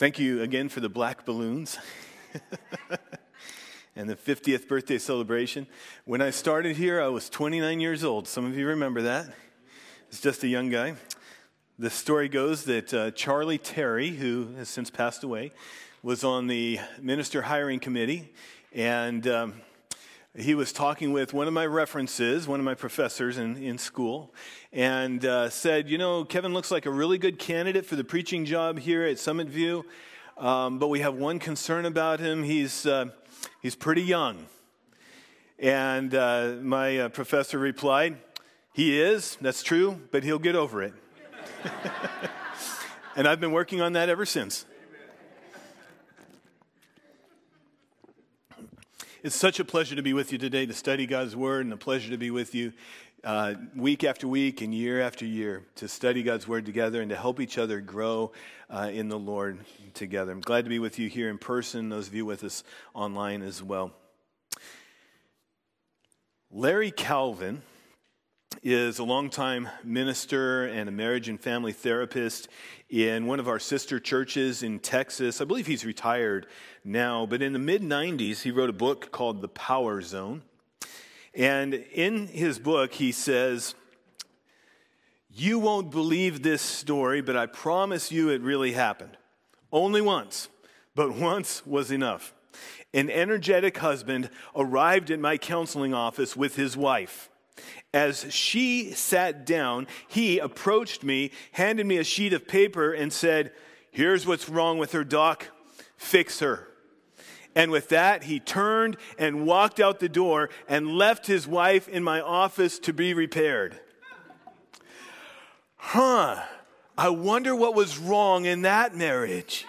Thank you again for the black balloons and the 50th birthday celebration. When I started here, I was 29 years old. Some of you remember that. It's just a young guy. The story goes that Charlie Terry, who has since passed away, was on the minister hiring committee, and he was talking with one of my references, one of my professors in school, and said, you know, Kevin looks like a really good candidate for the preaching job here at Summit View, but we have one concern about him. He's pretty young. And my professor replied, he is, that's true, but he'll get over it. And I've been working on that ever since. It's such a pleasure to be with you today to study God's Word, and a pleasure to be with you week after week and year after year to study God's Word together and to help each other grow in the Lord together. I'm glad to be with you here in person, those of you with us online as well. Larry Calvin is a longtime minister and a marriage and family therapist in one of our sister churches in Texas. I believe he's retired now, but in the mid-90s, he wrote a book called The Power Zone. And in his book, he says, "You won't believe this story, but I promise you it really happened. Only once, but once was enough. An energetic husband arrived at my counseling office with his wife. As she sat down, he approached me, handed me a sheet of paper, and said, 'Here's what's wrong with her, Doc. Fix her.' And with that, he turned and walked out the door and left his wife in my office to be repaired." I wonder what was wrong in that marriage.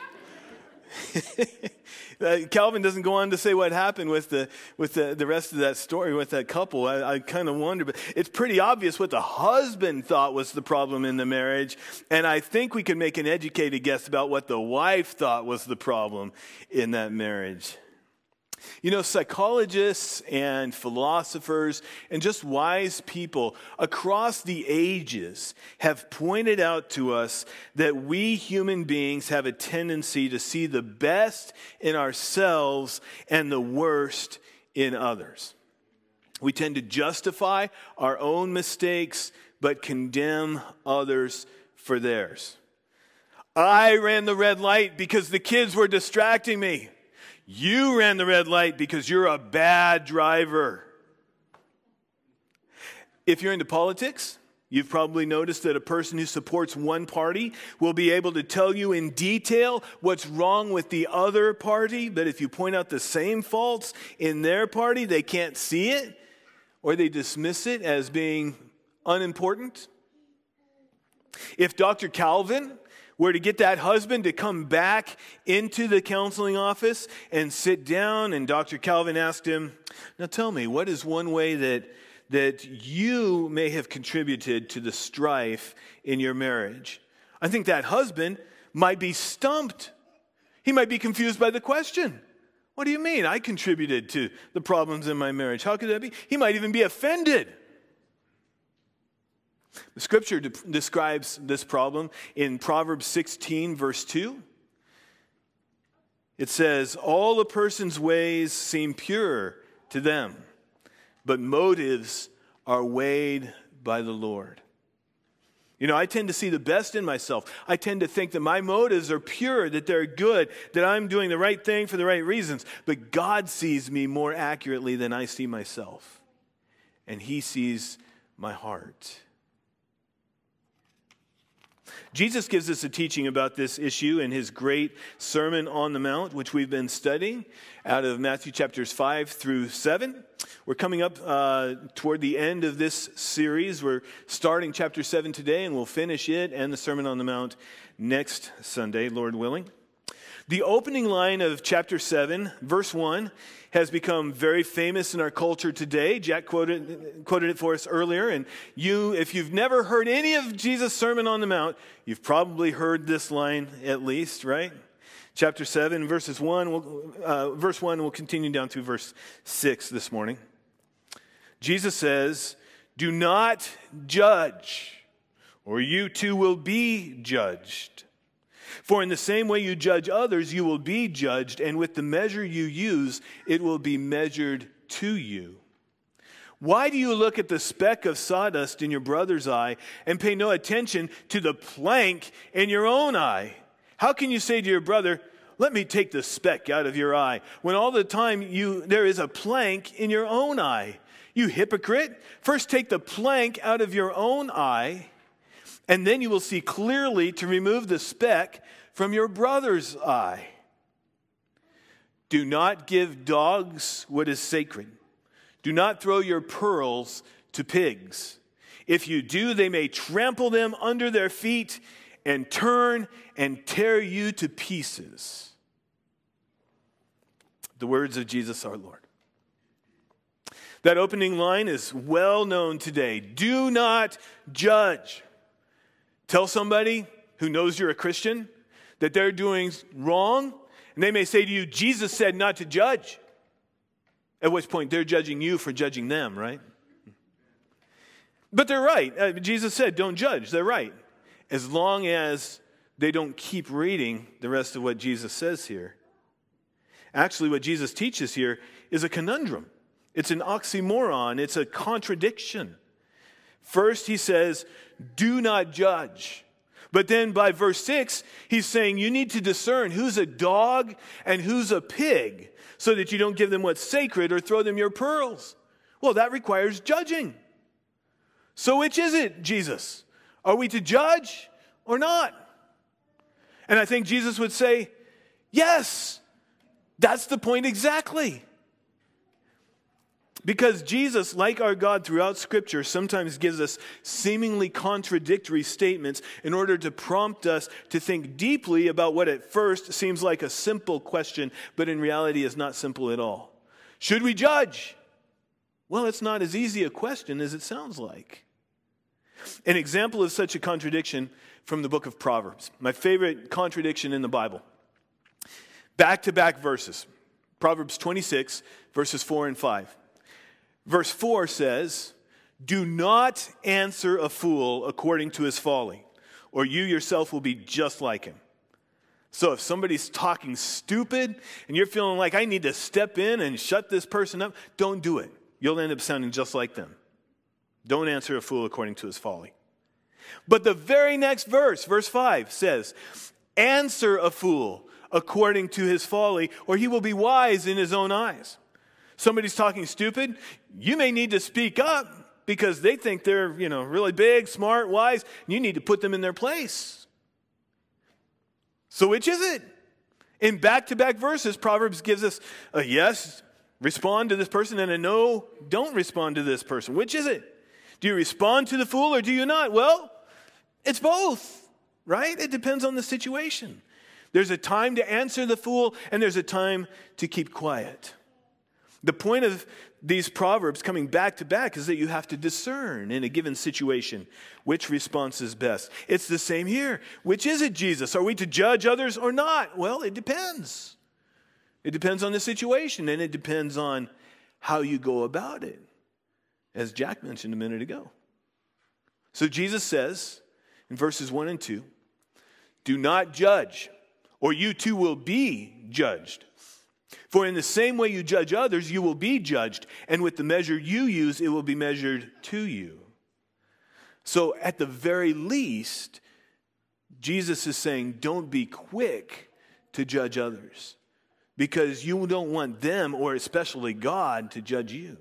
Calvin doesn't go on to say what happened with the rest of that story with that couple. I kind of wonder, but it's pretty obvious what the husband thought was the problem in the marriage, and I think we can make an educated guess about what the wife thought was the problem in that marriage. You know, psychologists and philosophers and just wise people across the ages have pointed out to us that we human beings have a tendency to see the best in ourselves and the worst in others. We tend to justify our own mistakes but condemn others for theirs. I ran the red light because the kids were distracting me. You ran the red light because you're a bad driver. If you're into politics, you've probably noticed that a person who supports one party will be able to tell you in detail what's wrong with the other party, but if you point out the same faults in their party, they can't see it, or they dismiss it as being unimportant. If Dr. Calvin were to get that husband to come back into the counseling office and sit down, and Dr. Calvin asked him, "Now tell me, what is one way that you may have contributed to the strife in your marriage?" I think that husband might be stumped. He might be confused by the question. What do you mean I contributed to the problems in my marriage? How could that be? He might even be offended. The scripture describes this problem in Proverbs 16, verse 2. It says, "All a person's ways seem pure to them, but motives are weighed by the Lord." You know, I tend to see the best in myself. I tend to think that my motives are pure, that they're good, that I'm doing the right thing for the right reasons. But God sees me more accurately than I see myself. And He sees my heart. Jesus gives us a teaching about this issue in His great Sermon on the Mount, which we've been studying out of Matthew chapters 5 through 7. We're coming up toward the end of this series. We're starting chapter 7 today, and we'll finish it and the Sermon on the Mount next Sunday, Lord willing. The opening line of chapter 7, verse 1, has become very famous in our culture today. Jack quoted it for us earlier. And if you've never heard any of Jesus' Sermon on the Mount, you've probably heard this line at least, right? Chapter 7, verse 1, we'll continue down through verse 6 this morning. Jesus says, "Do not judge, or you too will be judged. For in the same way you judge others, you will be judged, and with the measure you use, it will be measured to you. Why do you look at the speck of sawdust in your brother's eye and pay no attention to the plank in your own eye? How can you say to your brother, let me take the speck out of your eye, when all the time there is a plank in your own eye? You hypocrite, first take the plank out of your own eye, and then you will see clearly to remove the speck from your brother's eye. Do not give dogs what is sacred. Do not throw your pearls to pigs. If you do, they may trample them under their feet and turn and tear you to pieces. The words of Jesus our Lord. That opening line is well known today. Do not judge. Tell somebody who knows you're a Christian that they're doing wrong, and they may say to you, Jesus said not to judge. At which point they're judging you for judging them, right? But they're right. Jesus said don't judge. They're right. As long as they don't keep reading the rest of what Jesus says here. Actually, what Jesus teaches here is a conundrum. It's an oxymoron. It's a contradiction. First, he says, do not judge. But then by verse 6, he's saying you need to discern who's a dog and who's a pig so that you don't give them what's sacred or throw them your pearls. Well, that requires judging. So which is it, Jesus? Are we to judge or not? And I think Jesus would say, yes, that's the point exactly. Because Jesus, like our God throughout Scripture, sometimes gives us seemingly contradictory statements in order to prompt us to think deeply about what at first seems like a simple question, but in reality is not simple at all. Should we judge? Well, it's not as easy a question as it sounds like. An example of such a contradiction from the book of Proverbs, my favorite contradiction in the Bible. Back-to-back verses. Proverbs 26, verses 4 and 5. Verse 4 says, do not answer a fool according to his folly, or you yourself will be just like him. So if somebody's talking stupid and you're feeling like I need to step in and shut this person up, don't do it. You'll end up sounding just like them. Don't answer a fool according to his folly. But the very next verse, verse 5, says, answer a fool according to his folly, or he will be wise in his own eyes. Somebody's talking stupid, you may need to speak up because they think they're, really big, smart, wise, and you need to put them in their place. So which is it? In back-to-back verses, Proverbs gives us a yes, respond to this person, and a no, don't respond to this person. Which is it? Do you respond to the fool or do you not? Well, it's both, right? It depends on the situation. There's a time to answer the fool and there's a time to keep quiet. The point of these proverbs coming back to back is that you have to discern in a given situation which response is best. It's the same here. Which is it, Jesus? Are we to judge others or not? Well, it depends. It depends on the situation, and it depends on how you go about it, as Jack mentioned a minute ago. So Jesus says in verses 1 and 2, do not judge, or you too will be judged. For in the same way you judge others, you will be judged. And with the measure you use, it will be measured to you. So at the very least, Jesus is saying, don't be quick to judge others. Because you don't want them, or especially God, to judge you.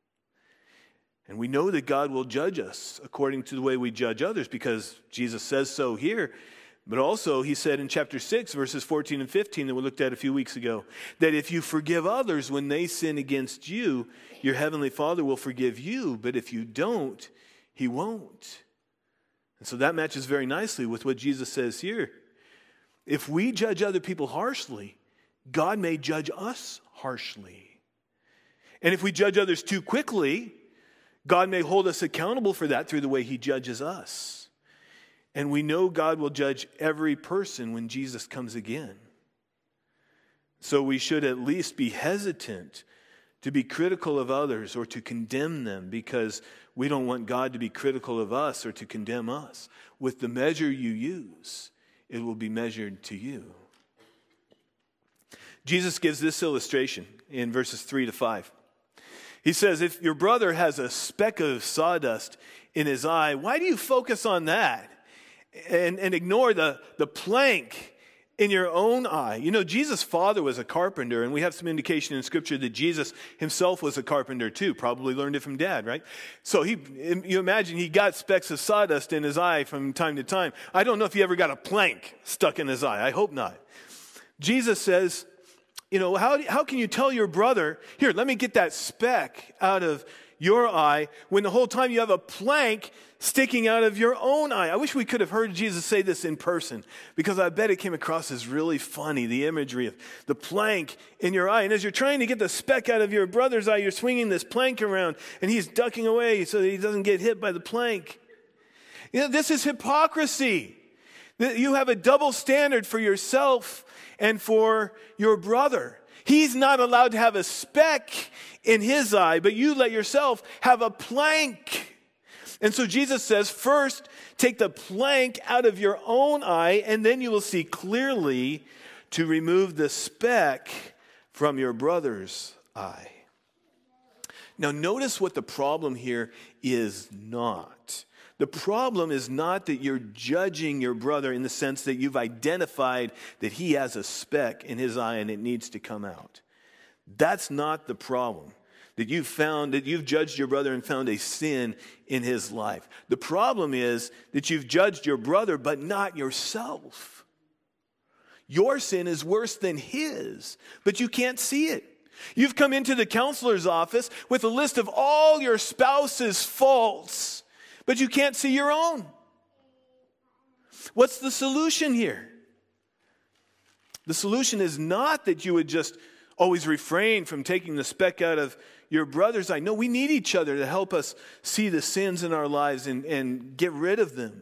And we know that God will judge us according to the way we judge others, because Jesus says so here. But also, he said in chapter 6, verses 14 and 15 that we looked at a few weeks ago, that if you forgive others when they sin against you, your heavenly Father will forgive you. But if you don't, he won't. And so that matches very nicely with what Jesus says here. If we judge other people harshly, God may judge us harshly. And if we judge others too quickly, God may hold us accountable for that through the way he judges us. And we know God will judge every person when Jesus comes again. So we should at least be hesitant to be critical of others or to condemn them, because we don't want God to be critical of us or to condemn us. With the measure you use, it will be measured to you. Jesus gives this illustration in verses 3-5. He says, if your brother has a speck of sawdust in his eye, why do you focus on that and ignore the plank in your own eye? You know, Jesus' father was a carpenter, and we have some indication in Scripture that Jesus himself was a carpenter too. Probably learned it from dad, right? So you imagine he got specks of sawdust in his eye from time to time. I don't know if he ever got a plank stuck in his eye. I hope not. Jesus says, you know, how can you tell your brother, here, let me get that speck out of your eye, when the whole time you have a plank sticking out of your own eye? I wish we could have heard Jesus say this in person, because I bet it came across as really funny, the imagery of the plank in your eye. And as you're trying to get the speck out of your brother's eye, you're swinging this plank around, and he's ducking away so that he doesn't get hit by the plank. You know, this is hypocrisy. You have a double standard for yourself and for your brother. He's not allowed to have a speck in his eye, but you let yourself have a plank. And so Jesus says, first, take the plank out of your own eye, and then you will see clearly to remove the speck from your brother's eye. Now, notice what the problem here is not. The problem is not that you're judging your brother in the sense that you've identified that he has a speck in his eye and it needs to come out. That's not the problem. That you've judged your brother and found a sin in his life. The problem is that you've judged your brother but not yourself. Your sin is worse than his, but you can't see it. You've come into the counselor's office with a list of all your spouse's faults, but you can't see your own. What's the solution here? The solution is not that you would just always refrain from taking the speck out of your brother's eye. No, we need each other to help us see the sins in our lives and get rid of them.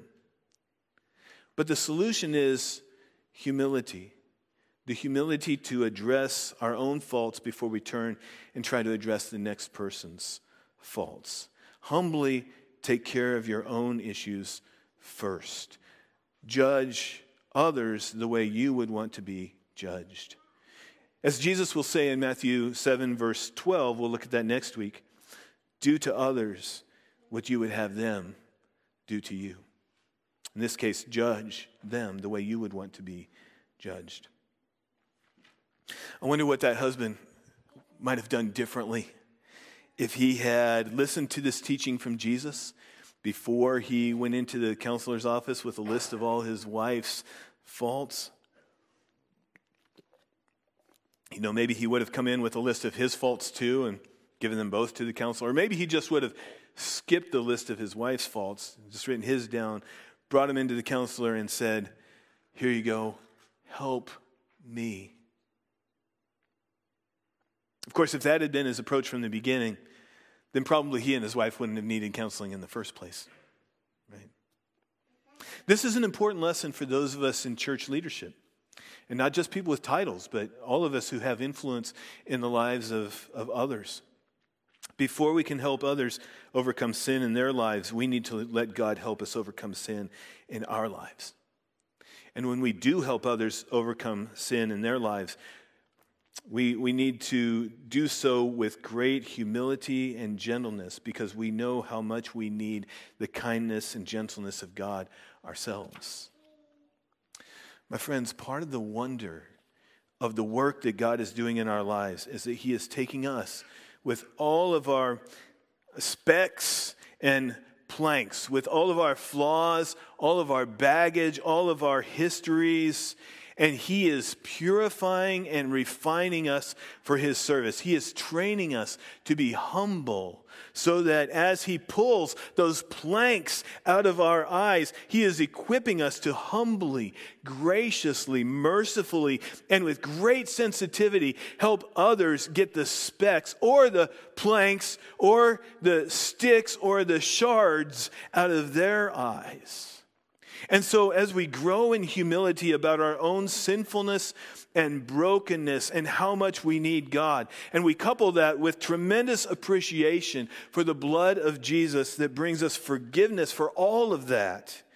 But the solution is humility. The humility to address our own faults before we turn and try to address the next person's faults. Humbly take care of your own issues first. Judge others the way you would want to be judged. As Jesus will say in Matthew 7, verse 12, we'll look at that next week, do to others what you would have them do to you. In this case, judge them the way you would want to be judged. I wonder what that husband might have done differently if he had listened to this teaching from Jesus before he went into the counselor's office with a list of all his wife's faults. You know, maybe he would have come in with a list of his faults too and given them both to the counselor. Or maybe he just would have skipped the list of his wife's faults, just written his down, brought him into the counselor and said, here you go, help me. Of course, if that had been his approach from the beginning, then probably he and his wife wouldn't have needed counseling in the first place. Right? This is an important lesson for those of us in church leadership. And not just people with titles, but all of us who have influence in the lives of others. Before we can help others overcome sin in their lives, we need to let God help us overcome sin in our lives. And when we do help others overcome sin in their lives, we need to do so with great humility and gentleness, because we know how much we need the kindness and gentleness of God ourselves. My friends, part of the wonder of the work that God is doing in our lives is that He is taking us with all of our specks and planks, with all of our flaws, all of our baggage, all of our histories, and He is purifying and refining us for His service. He is training us to be humble so that as He pulls those planks out of our eyes, He is equipping us to humbly, graciously, mercifully, and with great sensitivity help others get the specks or the planks or the sticks or the shards out of their eyes. And so as we grow in humility about our own sinfulness and brokenness and how much we need God, and we couple that with tremendous appreciation for the blood of Jesus that brings us forgiveness for all of that,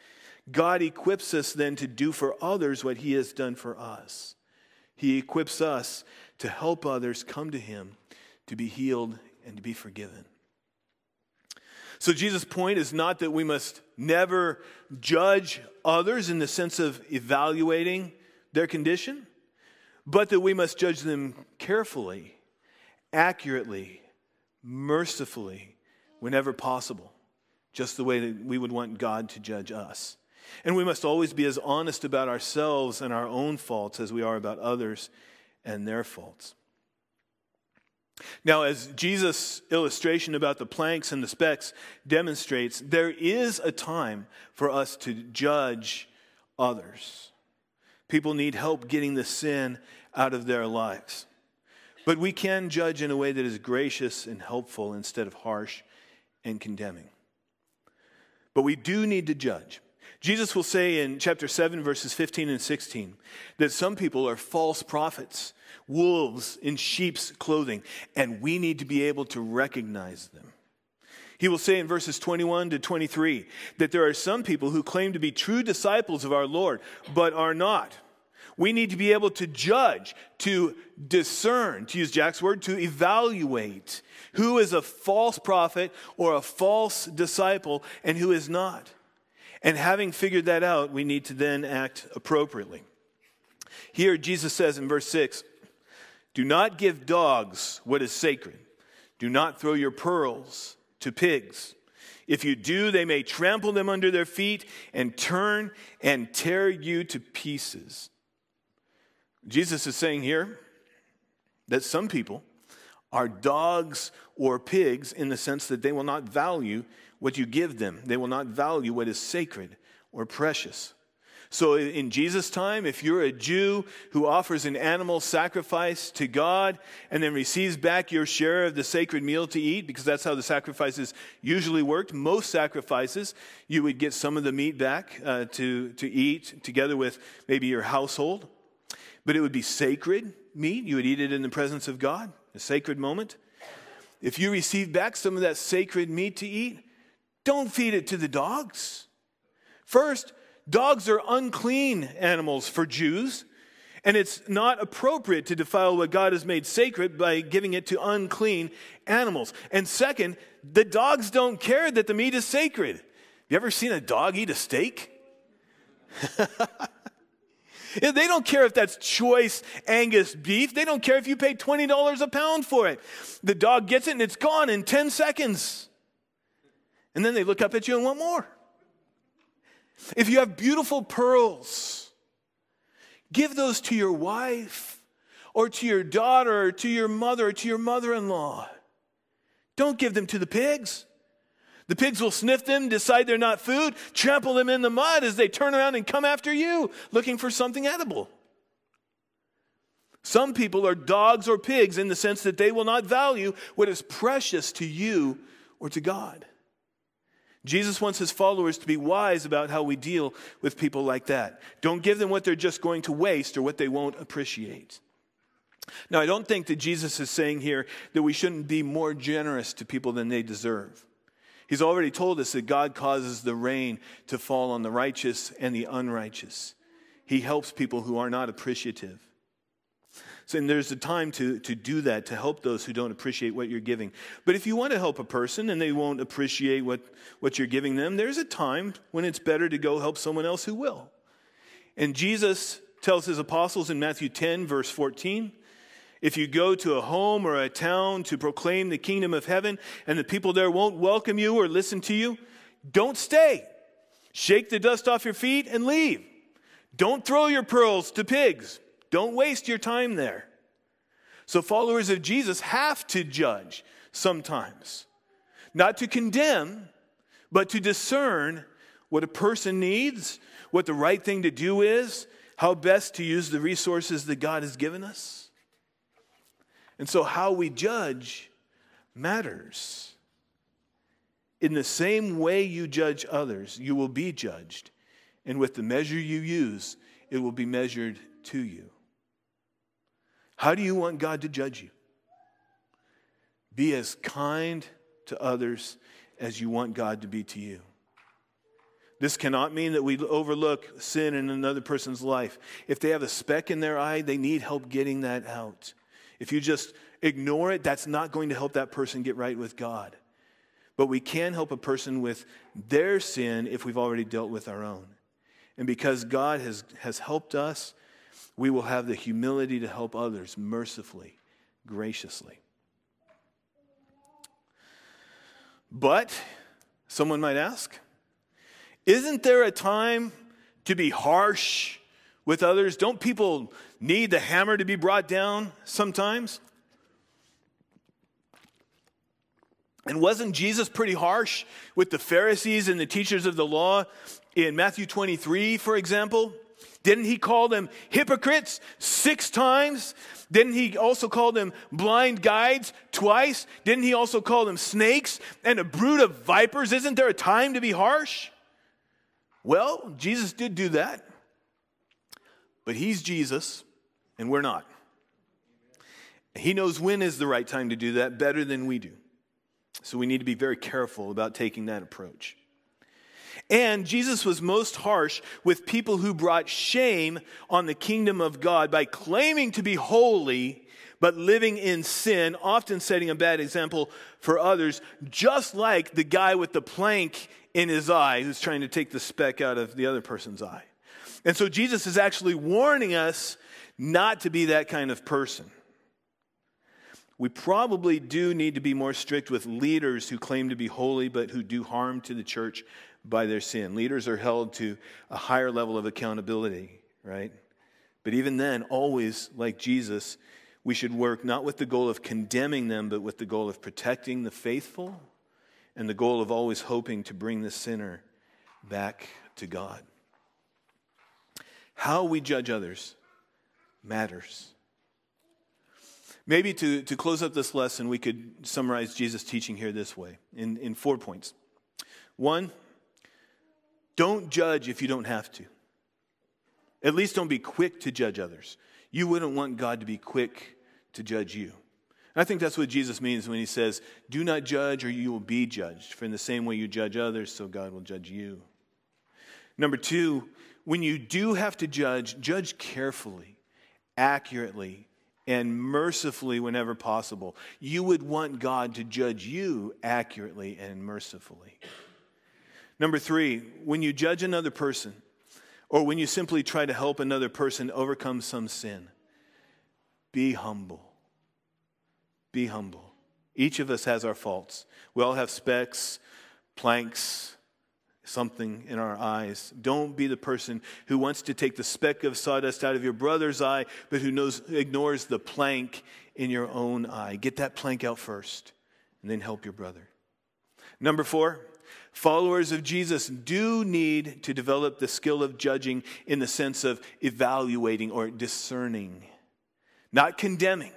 God equips us then to do for others what he has done for us. He equips us to help others come to him, to be healed and to be forgiven. So Jesus' point is not that we must never judge others in the sense of evaluating their condition, but that we must judge them carefully, accurately, mercifully, whenever possible, just the way that we would want God to judge us. And we must always be as honest about ourselves and our own faults as we are about others and their faults. Now, as Jesus' illustration about the planks and the specks demonstrates, there is a time for us to judge others. People need help getting the sin out of their lives. But we can judge in a way that is gracious and helpful instead of harsh and condemning. But we do need to judge. Jesus will say in chapter 7, verses 15 and 16, that some people are false prophets, wolves in sheep's clothing, and we need to be able to recognize them. He will say in verses 21 to 23 that there are some people who claim to be true disciples of our Lord, but are not. We need to be able to judge, to discern, to use Jack's word, to evaluate who is a false prophet or a false disciple and who is not. And having figured that out, we need to then act appropriately. Here, Jesus says in verse 6, "Do not give dogs what is sacred. Do not throw your pearls to pigs. If you do, they may trample them under their feet and turn and tear you to pieces." Jesus is saying here that some people are dogs or pigs in the sense that they will not value what you give them. They will not value what is sacred or precious. So in Jesus' time, if you're a Jew who offers an animal sacrifice to God and then receives back your share of the sacred meal to eat, because that's how the sacrifices usually worked, most sacrifices, you would get some of the meat back to eat together with maybe your household. But it would be sacred meat. You would eat it in the presence of God, a sacred moment. If you receive back some of that sacred meat to eat, don't feed it to the dogs. First, dogs are unclean animals for Jews, and it's not appropriate to defile what God has made sacred by giving it to unclean animals. And second, the dogs don't care that the meat is sacred. You ever seen a dog eat a steak? They don't care if that's choice Angus beef. They don't care if you pay $20 a pound for it. The dog gets it and it's gone in 10 seconds. And then they look up at you and want more. If you have beautiful pearls, give those to your wife or to your daughter or to your mother or to your mother-in-law. Don't give them to the pigs. The pigs will sniff them, decide they're not food, trample them in the mud as they turn around and come after you, looking for something edible. Some people are dogs or pigs in the sense that they will not value what is precious to you or to God. Jesus wants his followers to be wise about how we deal with people like that. Don't give them what they're just going to waste or what they won't appreciate. Now, I don't think that Jesus is saying here that we shouldn't be more generous to people than they deserve. He's already told us that God causes the rain to fall on the righteous and the unrighteous. He helps people who are not appreciative. So, and there's a time to do that, to help those who don't appreciate what you're giving. But if you want to help a person and they won't appreciate what you're giving them, there's a time when it's better to go help someone else who will. And Jesus tells his apostles in Matthew 10, verse 14, if you go to a home or a town to proclaim the kingdom of heaven and the people there won't welcome you or listen to you, don't stay. Shake the dust off your feet and leave. Don't throw your pearls to pigs. Don't waste your time there. So followers of Jesus have to judge sometimes. Not to condemn, but to discern what a person needs, what the right thing to do is, how best to use the resources that God has given us. And so how we judge matters. In the same way you judge others, you will be judged. And with the measure you use, it will be measured to you. How do you want God to judge you? Be as kind to others as you want God to be to you. This cannot mean that we overlook sin in another person's life. If they have a speck in their eye, they need help getting that out. If you just ignore it, that's not going to help that person get right with God. But we can help a person with their sin if we've already dealt with our own. And because God has helped us, we will have the humility to help others mercifully, graciously. But, someone might ask, isn't there a time to be harsh with others? Don't people need the hammer to be brought down sometimes? And wasn't Jesus pretty harsh with the Pharisees and the teachers of the law in Matthew 23, for example? Didn't he call them hypocrites 6 times? Didn't he also call them blind guides twice? Didn't he also call them snakes and a brood of vipers? Isn't there a time to be harsh? Well, Jesus did do that. But he's Jesus, and we're not. He knows when is the right time to do that better than we do. So we need to be very careful about taking that approach. And Jesus was most harsh with people who brought shame on the kingdom of God by claiming to be holy, but living in sin, often setting a bad example for others, just like the guy with the plank in his eye who's trying to take the speck out of the other person's eye. And so Jesus is actually warning us not to be that kind of person. We probably do need to be more strict with leaders who claim to be holy but who do harm to the church by their sin. Leaders are held to a higher level of accountability, right? But even then, always like Jesus, we should work not with the goal of condemning them, but with the goal of protecting the faithful and the goal of always hoping to bring the sinner back to God. How we judge others matters. Maybe to close up this lesson, we could summarize Jesus' teaching here this way, in 4 points. 1, don't judge if you don't have to. At least don't be quick to judge others. You wouldn't want God to be quick to judge you. And I think that's what Jesus means when he says, do not judge or you will be judged. For in the same way you judge others, so God will judge you. Number 2, when you do have to judge, judge carefully, accurately, and mercifully whenever possible. You would want God to judge you accurately and mercifully. Number 3, when you judge another person, or when you simply try to help another person overcome some sin, be humble. Be humble. Each of us has our faults. We all have specks, planks, something in our eyes. Don't be the person who wants to take the speck of sawdust out of your brother's eye, but who ignores the plank in your own eye. Get that plank out first, and then help your brother. Number 4, followers of Jesus do need to develop the skill of judging in the sense of evaluating or discerning. Not condemning,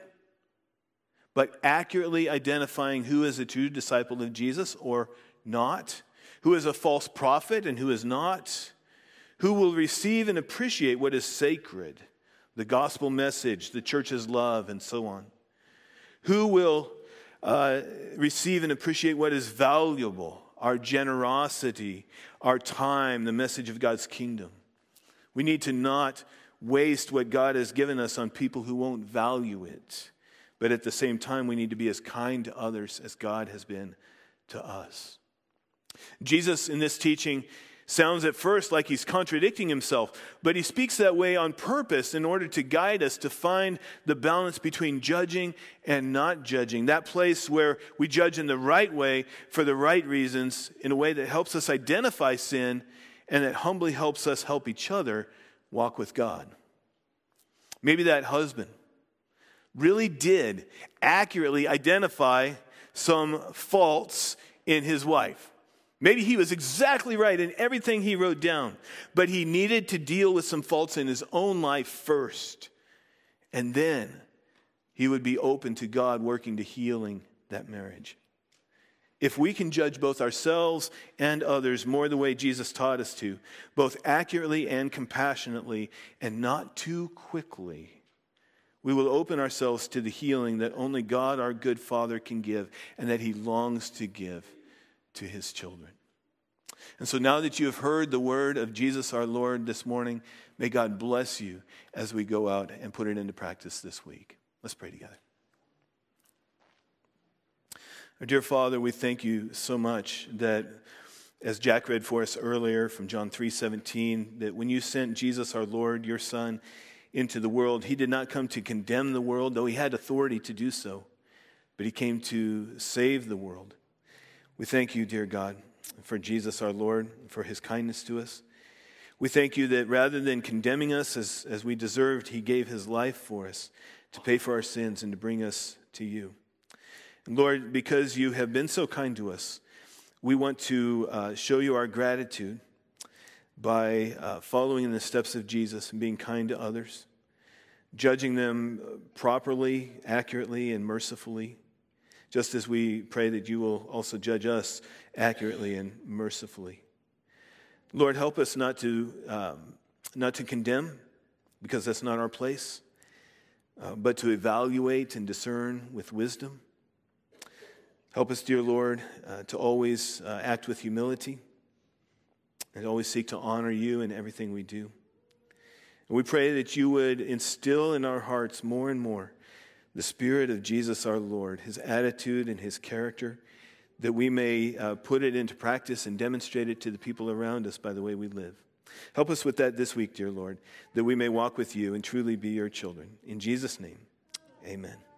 but accurately identifying who is a true disciple of Jesus or not, who is a false prophet and who is not, who will receive and appreciate what is sacred, the gospel message, the church's love, and so on, who will receive and appreciate what is valuable, our generosity, our time, the message of God's kingdom. We need to not waste what God has given us on people who won't value it. But at the same time, we need to be as kind to others as God has been to us. Jesus, in this teaching, sounds at first like he's contradicting himself, but he speaks that way on purpose in order to guide us to find the balance between judging and not judging. That place where we judge in the right way for the right reasons, in a way that helps us identify sin and that humbly helps us help each other walk with God. Maybe that husband really did accurately identify some faults in his wife. Maybe he was exactly right in everything he wrote down, but he needed to deal with some faults in his own life first. And then he would be open to God working to healing that marriage. If we can judge both ourselves and others more the way Jesus taught us to, both accurately and compassionately, and not too quickly, we will open ourselves to the healing that only God, our good Father, can give and that he longs to give to his children. And so now that you have heard the word of Jesus our Lord this morning, may God bless you as we go out and put it into practice this week. Let's pray together. Our dear Father, we thank you so much that, as Jack read for us earlier from John 3:17, that when you sent Jesus our Lord, your Son, into the world, he did not come to condemn the world, though he had authority to do so, but he came to save the world. We thank you, dear God, for Jesus our Lord, for his kindness to us. We thank you that rather than condemning us as we deserved, he gave his life for us to pay for our sins and to bring us to you. And Lord, because you have been so kind to us, we want to show you our gratitude by following in the steps of Jesus and being kind to others, judging them properly, accurately, and mercifully, just as we pray that you will also judge us accurately and mercifully. Lord, help us not to condemn, because that's not our place, but to evaluate and discern with wisdom. Help us, dear Lord, to always act with humility and always seek to honor you in everything we do. And we pray that you would instill in our hearts more and more the Spirit of Jesus our Lord, his attitude and his character, that we may put it into practice and demonstrate it to the people around us by the way we live. Help us with that this week, dear Lord, that we may walk with you and truly be your children. In Jesus' name, amen.